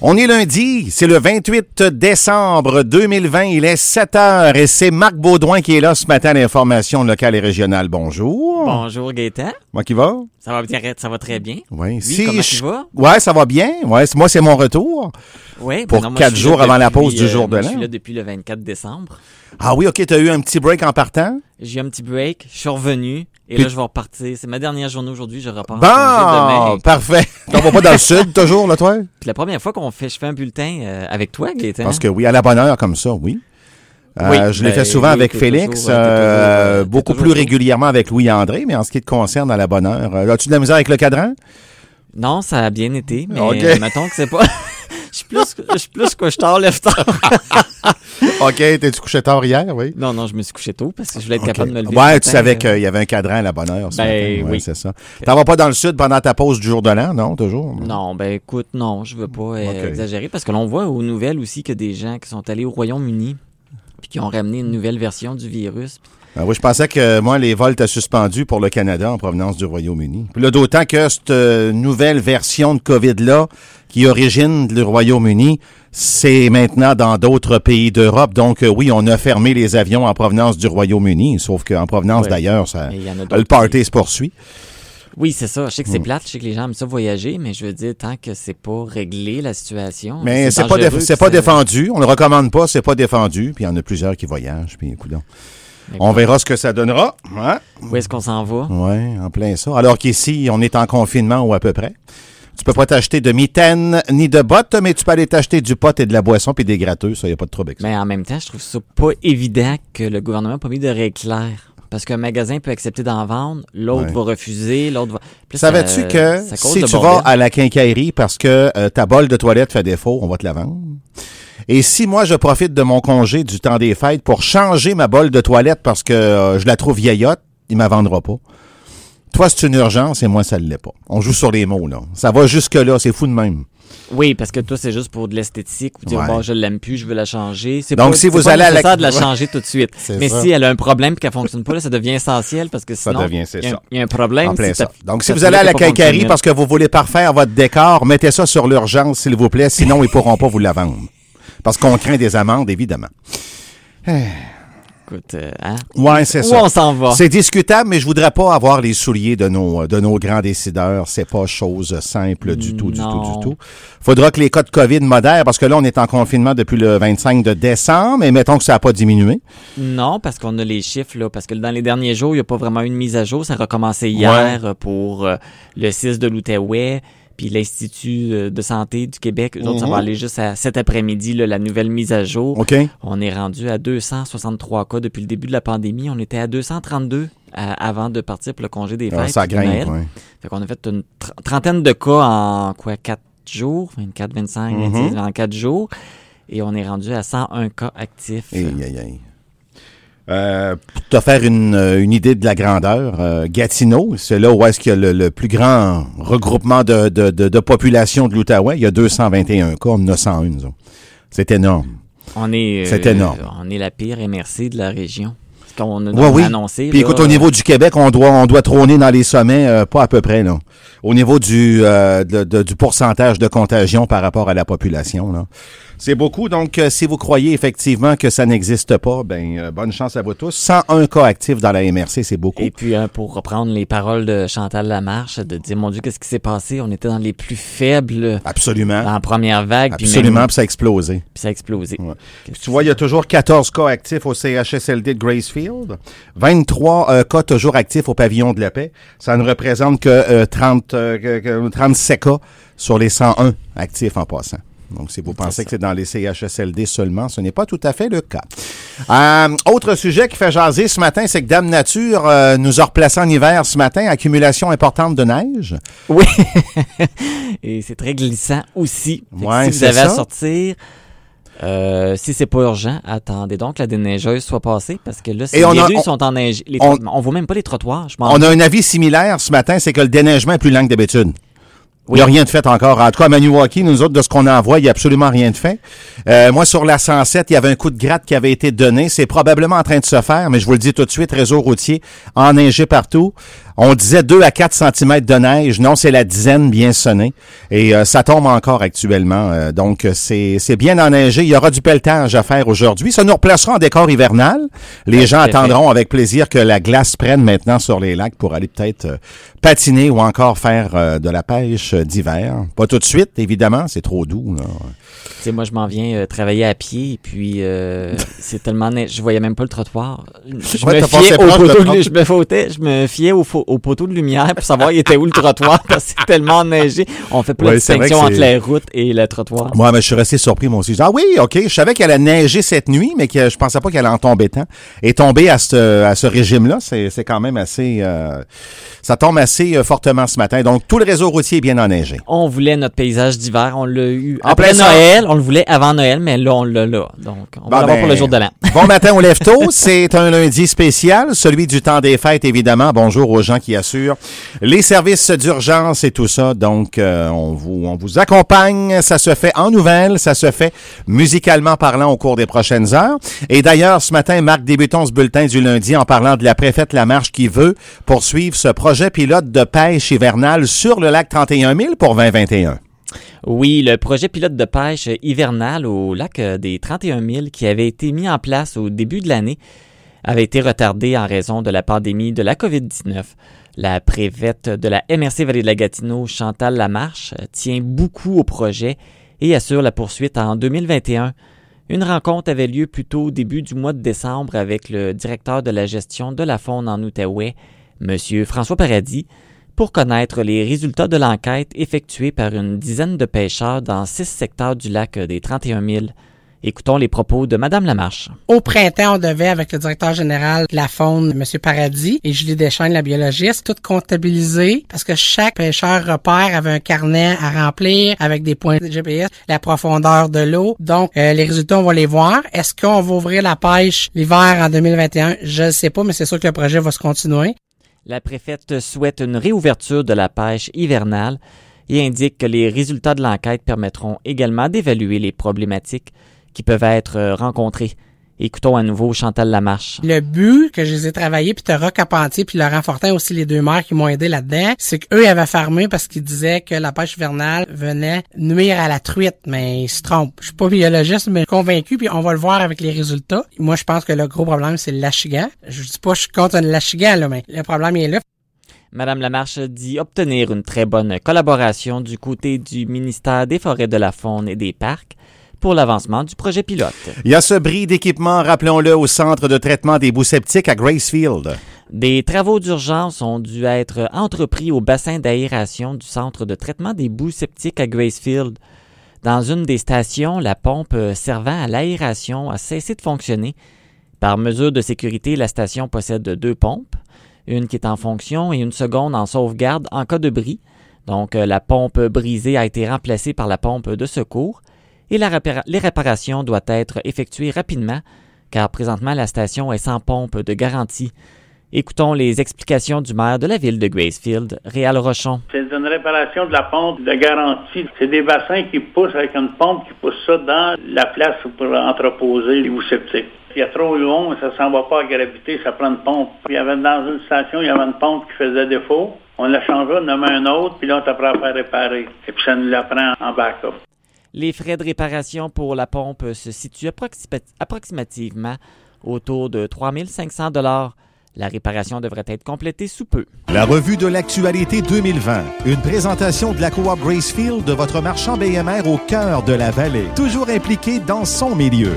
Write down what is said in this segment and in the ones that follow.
On est lundi, c'est le 28 décembre 2020, il est 7 heures et c'est Marc Baudouin qui est là ce matin à l'Information locale et régionale. Bonjour. Bonjour Gaëtan. Moi qui va? Ça va très bien. Oui. Comment tu vas? Ouais, ça va bien. Ouais, moi c'est mon retour. Oui. Pour 4 jours avant la pause du jour de l'an. Je suis là depuis le 24 décembre. Ah oui, OK, t'as eu un petit break en partant? J'ai eu un petit break, je suis revenu et là je vais repartir. C'est ma dernière journée aujourd'hui, je repars en congé demain. Parfait. T'en vas pas dans le sud toujours, là, toi? Puis la première fois je fais un bulletin avec toi, Gaëtan. Parce que oui, à la bonne heure comme ça, oui. Oui, je l'ai fait souvent avec Félix, beaucoup plus régulièrement avec Louis-André, mais en ce qui te concerne à la bonne heure, as-tu de la misère avec le cadran? Non, ça a bien été, mais okay. Mettons que c'est pas... Je suis plus couche-tard, lève-tard. OK, t'es-tu couché tard hier, oui? Non, je me suis couché tôt parce que je voulais être capable de me lever. Ouais, tu savais qu'il y avait un cadran à la bonne heure. Oui. C'est ça. T'en vas pas dans le sud pendant ta pause du jour de l'an, non, toujours? Non, écoute, non, je veux pas exagérer parce que l'on voit aux nouvelles aussi que des gens qui sont allés au Royaume-Uni puis qui ont ramené une nouvelle version du virus. Oui, je pensais que moi, les vols étaient suspendus pour le Canada en provenance du Royaume-Uni. Puis là, d'autant que cette nouvelle version de COVID-là, qui origine du Royaume-Uni, c'est maintenant dans d'autres pays d'Europe. Donc, oui, on a fermé les avions en provenance du Royaume-Uni, sauf qu'en provenance d'ailleurs, le party se poursuit. Oui, c'est ça. Je sais que c'est plate. Je sais que les gens aiment ça voyager, mais je veux dire, tant que c'est pas réglé, la situation. Mais c'est pas défendu. On ne le recommande pas, c'est pas défendu. Puis il y en a plusieurs qui voyagent. Puis, écoute, on verra ce que ça donnera. Hein? Où est-ce qu'on s'en va? Oui, en plein ça. Alors qu'ici, on est en confinement ou à peu près. Tu peux pas t'acheter de mitaines ni de bottes, mais tu peux aller t'acheter du pot et de la boisson puis des gratteux. Ça, il n'y a pas de trouble avec ça. Mais en même temps, je trouve ça pas évident que le gouvernement n'a pas mis de règles claires. Parce qu'un magasin peut accepter d'en vendre, l'autre va refuser, l'autre va... Savais-tu que si tu vas à la quincaillerie parce que ta bolle de toilette fait défaut, on va te la vendre? Et si moi, je profite de mon congé du temps des fêtes pour changer ma bolle de toilette parce que je la trouve vieillotte, il ne m'en vendra pas. Toi, c'est une urgence et moi, ça ne l'est pas. On joue sur les mots, là. Ça va jusque-là, c'est fou de même. Oui, parce que toi, c'est juste pour de l'esthétique ou dire, je l'aime plus, je veux la changer. C'est donc, pas, si vous pas allez nécessaire de la changer tout de suite. Mais ça. Si elle a un problème et qu'elle fonctionne pas, là, ça devient essentiel parce que sinon, il y a un problème. En plein ça. Donc, si vous allez à la quincaillerie parce que vous voulez parfaire votre décor, mettez ça sur l'urgence, s'il vous plaît, sinon, ils pourront pas vous la vendre. Parce qu'on craint des amendes, évidemment. Écoute, hein? Ouais, c'est ça. Où on s'en va? C'est discutable, mais je voudrais pas avoir les souliers de nos grands décideurs. C'est pas chose simple du tout. Faudra que les cas de COVID modèrent, parce que là, on est en confinement depuis le 25 de décembre, et mettons que ça n'a pas diminué. Non, parce qu'on a les chiffres, là, parce que dans les derniers jours, il n'y a pas vraiment eu une mise à jour. Ça a recommencé hier pour le 6 de l'Outaouais. Puis l'Institut de santé du Québec, eux autres, ça va aller juste à cet après-midi, là, la nouvelle mise à jour. Okay. On est rendu à 263 cas depuis le début de la pandémie. On était à 232 avant de partir pour le congé des fêtes. Ça grimpe, oui. Fait qu'on a fait une trentaine de cas en 4 jours, 24, 25, 26, en 4 jours. Et on est rendu à 101 cas actifs. Pour te faire une idée de la grandeur, Gatineau, c'est là où est-ce qu'il y a le plus grand regroupement de population de l'Outaouais. Il y a 221 cas, on en a 101. C'est énorme. C'est énorme. On est la pire MRC de la région. On a annoncé. Puis écoute, au niveau du Québec, on doit trôner dans les sommets, pas à peu près, là. Au niveau du pourcentage de contagion par rapport à la population, là. C'est beaucoup, donc si vous croyez effectivement que ça n'existe pas, bonne chance à vous tous. 101 cas actifs dans la MRC, c'est beaucoup. Et puis, pour reprendre les paroles de Chantal Lamarche, de dire, mon Dieu, qu'est-ce qui s'est passé? On était dans les plus faibles. Absolument. Dans la première vague. Absolument, puis ça a explosé. Ouais. Tu vois, il y a toujours 14 cas actifs au CHSLD de Gracefield, 23 cas toujours actifs au Pavillon de la Paix. Ça ne représente que 37 cas sur les 101 actifs en passant. Donc, si vous pensez que c'est dans les CHSLD seulement, ce n'est pas tout à fait le cas. Autre sujet qui fait jaser ce matin, c'est que Dame Nature nous a replacé en hiver ce matin. Accumulation importante de neige. Oui. Et c'est très glissant aussi. Ouais, si vous avez à sortir... si c'est pas urgent, attendez donc que la déneigeuse soit passée parce que là, si les rues sont enneigées, on voit même pas les trottoirs. On a un avis similaire ce matin, c'est que le déneigement est plus lent que d'habitude. Oui. Il n'y a rien de fait encore. En tout cas, à Maniwaki, nous autres, de ce qu'on envoie, il n'y a absolument rien de fait. Moi, sur la 107, il y avait un coup de gratte qui avait été donné. C'est probablement en train de se faire, mais je vous le dis tout de suite, réseau routier enneigé partout. On disait 2 à 4 centimètres de neige. Non, c'est la dizaine bien sonnée. Et ça tombe encore actuellement. Donc, c'est bien enneigé. Il y aura du pelletage à faire aujourd'hui. Ça nous replacera en décor hivernal. Les gens attendront avec plaisir que la glace prenne maintenant sur les lacs pour aller peut-être patiner ou encore faire de la pêche d'hiver. Pas tout de suite, évidemment. C'est trop doux, là. Tu sais, moi, je m'en viens travailler à pied, et puis c'est tellement neige, je voyais même pas le trottoir. Je me fiais au poteau de lumière pour savoir il était où le trottoir, parce que c'est tellement neigé. On fait pas de distinction entre la route et le trottoir. Moi, mais je suis resté surpris, moi aussi. Ah oui, OK, je savais qu'elle allait neiger cette nuit, mais que je pensais pas qu'elle allait en tomber tant. Et tomber à ce régime-là, c'est quand même assez... ça tombe assez fortement ce matin. Donc, tout le réseau routier est bien enneigé. On voulait notre paysage d'hiver, on l'a eu après Noël. On le voulait avant Noël, mais là, on l'a là. Donc, on va l'avoir pour le jour de l'an. Bon matin, on lève tôt. C'est un lundi spécial, celui du temps des fêtes, évidemment. Bonjour aux gens qui assurent les services d'urgence et tout ça. Donc, on vous accompagne. Ça se fait en nouvelles, ça se fait musicalement parlant au cours des prochaines heures. Et d'ailleurs, ce matin, Marc, débutons ce bulletin du lundi en parlant de la préfète Lamarche qui veut poursuivre ce projet pilote de pêche hivernale sur le lac 31 000 pour 2021. Oui, le projet pilote de pêche hivernale au lac des 31 000 qui avait été mis en place au début de l'année avait été retardé en raison de la pandémie de la COVID-19. La préfète de la MRC Vallée de la Gatineau, Chantal Lamarche, tient beaucoup au projet et assure la poursuite en 2021. Une rencontre avait lieu plus tôt au début du mois de décembre avec le directeur de la gestion de la faune en Outaouais, M. François Paradis, pour connaître les résultats de l'enquête effectuée par une dizaine de pêcheurs dans 6 secteurs du lac des 31 000. Écoutons les propos de Mme Lamarche. Au printemps, on devait, avec le directeur général de la faune, M. Paradis, et Julie Deschênes, la biologiste, tout comptabiliser, parce que chaque pêcheur repère avait un carnet à remplir avec des points de GPS, la profondeur de l'eau. Donc, les résultats, on va les voir. Est-ce qu'on va ouvrir la pêche l'hiver en 2021? Je ne sais pas, mais c'est sûr que le projet va se continuer. La préfète souhaite une réouverture de la pêche hivernale et indique que les résultats de l'enquête permettront également d'évaluer les problématiques qui peuvent être rencontrées. Écoutons à nouveau Chantal Lamarche. Le but que je les ai travaillés, puis Tara Carpentier, puis Laurent Fortin, aussi les 2 maires qui m'ont aidé là-dedans, c'est qu'eux avaient fermé parce qu'ils disaient que la pêche hivernale venait nuire à la truite, mais ils se trompent. Je suis pas biologiste, mais convaincu, puis on va le voir avec les résultats. Moi, je pense que le gros problème, c'est le lachigan. Je dis pas que je suis contre le lachigan, là, mais le problème est là. Madame Lamarche dit obtenir une très bonne collaboration du côté du ministère des Forêts, de la Faune et des Parcs pour l'avancement du projet pilote. Il y a ce bris d'équipement, rappelons-le, au centre de traitement des boues septiques à Gracefield. Des travaux d'urgence ont dû être entrepris au bassin d'aération du centre de traitement des boues septiques à Gracefield. Dans une des stations, la pompe servant à l'aération a cessé de fonctionner. Par mesure de sécurité, la station possède 2 pompes, une qui est en fonction et une seconde en sauvegarde en cas de bris. Donc, la pompe brisée a été remplacée par la pompe de secours. Et les réparations doivent être effectuées rapidement, car présentement la station est sans pompe de garantie. Écoutons les explications du maire de la ville de Gracefield, Réal Rochon. C'est une réparation de la pompe de garantie. C'est des bassins qui poussent avec une pompe qui pousse ça dans la place pour entreposer les boues septiques. Il y a trop long, ça s'en va pas à gravité, ça prend une pompe. Il y avait dans une station, il y avait une pompe qui faisait défaut. On l'a changé, on en a mis un autre, puis là on t'apprend à faire réparer. Et puis ça nous la prend en backup. Les frais de réparation pour la pompe se situent approximativement autour de 3 500 $. La réparation devrait être complétée sous peu. La revue de l'actualité 2020. Une présentation de la Coop Gracefield, de votre marchand BMR au cœur de la vallée. Toujours impliqué dans son milieu.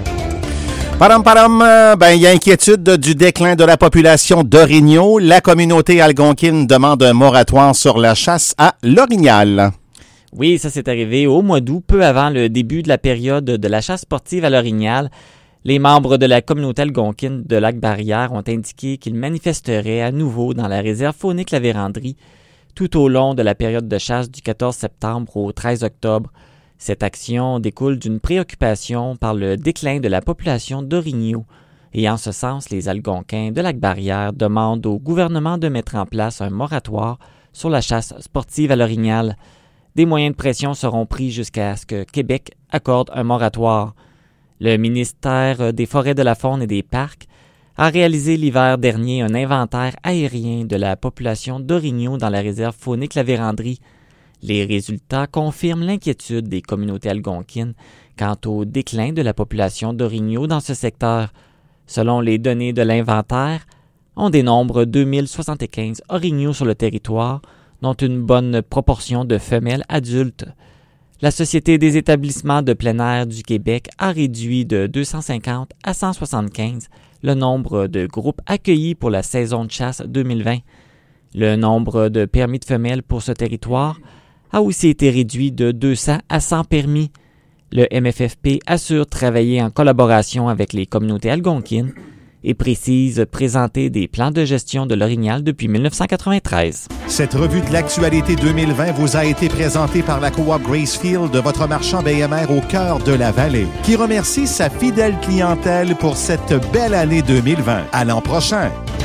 Il y a inquiétude du déclin de la population d'Orignaux. La communauté algonquine demande un moratoire sur la chasse à l'orignal. Oui, ça s'est arrivé au mois d'août, peu avant le début de la période de la chasse sportive à l'orignal. Les membres de la communauté algonquine de Lac-Barrière ont indiqué qu'ils manifesteraient à nouveau dans la réserve faunique La Vérandrie tout au long de la période de chasse du 14 septembre au 13 octobre. Cette action découle d'une préoccupation par le déclin de la population d'orignaux. Et en ce sens, les Algonquins de Lac-Barrière demandent au gouvernement de mettre en place un moratoire sur la chasse sportive à l'orignal. Des moyens de pression seront pris jusqu'à ce que Québec accorde un moratoire. Le ministère des Forêts, de la Faune et des Parcs a réalisé l'hiver dernier un inventaire aérien de la population d'orignaux dans la réserve faunique La Vérandrie. Les résultats confirment l'inquiétude des communautés algonquines quant au déclin de la population d'orignaux dans ce secteur. Selon les données de l'inventaire, on dénombre 2075 orignaux sur le territoire, dont une bonne proportion de femelles adultes. La Société des établissements de plein air du Québec a réduit de 250 à 175 le nombre de groupes accueillis pour la saison de chasse 2020. Le nombre de permis de femelles pour ce territoire a aussi été réduit de 200 à 100 permis. Le MFFP assure travailler en collaboration avec les communautés algonquines et précise présenter des plans de gestion de l'orignal depuis 1993. Cette revue de l'actualité 2020 vous a été présentée par la coop Gracefield, votre marchand BMR au cœur de la vallée, qui remercie sa fidèle clientèle pour cette belle année 2020. À l'an prochain!